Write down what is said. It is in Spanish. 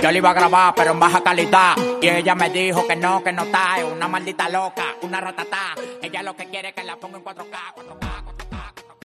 Yo le iba a grabar, pero en baja calidad. Y ella me dijo que no está. Es una maldita loca, una ratatá. Ella lo que quiere es que la ponga en 4K, 4K.